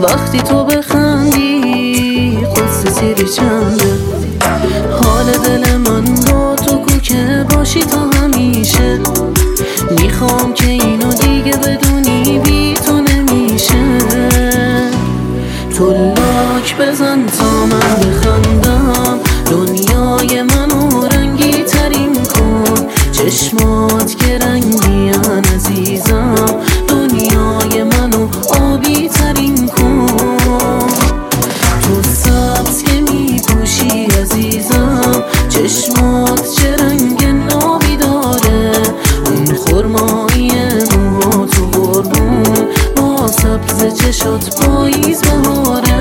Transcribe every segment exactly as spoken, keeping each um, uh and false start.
وقتی تو بخندی قصه سیری چنده. حال دل من با تو کو که باشی تا همیشه. میخوام که اینو دیگه بدونی بی تو نمیشه. تو لاک بزن تا من بخندم، دنیای منو رنگی ترین کن. چشمات که رنگیان عزیزم، دنیای منو آبی ترین کن. تو سبز که میپوشی عزیزم، چشمات چه رنگ نابی داره. اون خرمایی موهات و قربون، با سبز چشات پاییز بهاره.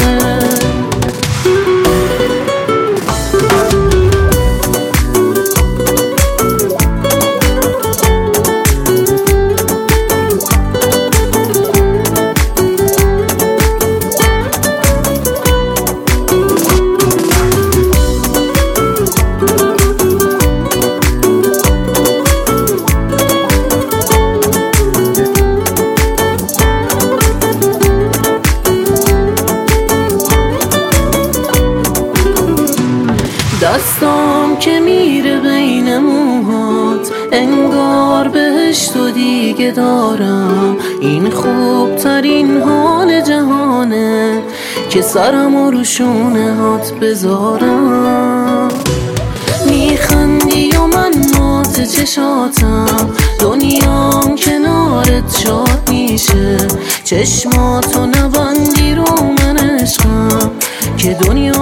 دستام که میره بین موهات، انگار بهشت و دیگه دارم. این خوب ترین حال جهانه که سرمو رو شونه هات بذارم. میخندی و من مات چشاتم، دنیام کنارت شاد میشه. چشماتو نبندی رو من عشقم، که دنیا